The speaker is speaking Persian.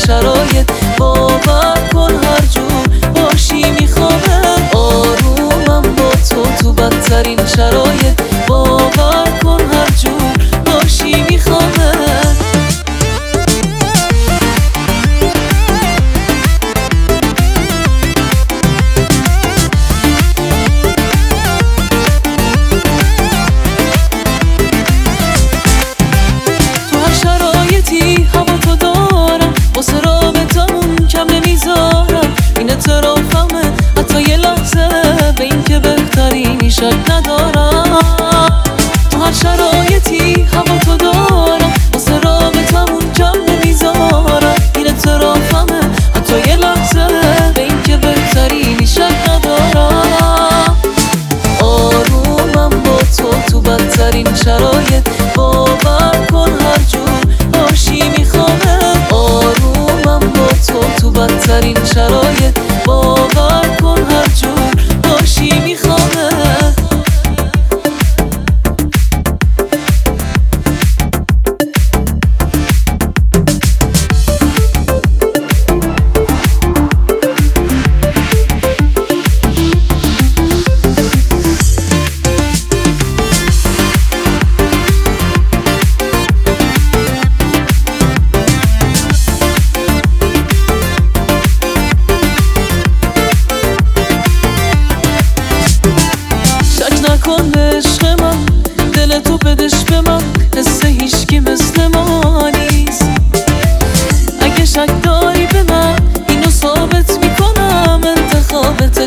شرایط باور کن هر جور باشی میخوامه. آرومم با تو بدترین شرایط باور کن هر جور باشی میخوامه. هوا تو دارم واسه رابطمون کم نمیذارم. این اعترافمه حتی یه لحظه به این که بهترینی شک ندارم. تو هر شرایطی هوا تو دارم واسه رابطمون کم نمیذارم. این اعترافمه حتی یه لحظه به این که بهترینی شک ندارم. آرومم با تو بدترین شرایط باور کن هر جور باشی میخوامه. آرومم با تو بدترین شرایط باور کن هر جور باشی میخوامه. نکن به عشق من دل تو بدش به من، حس هیچکی مثل ما نیست. اگه شک داری به من اینو ثابت میکنم انتخابت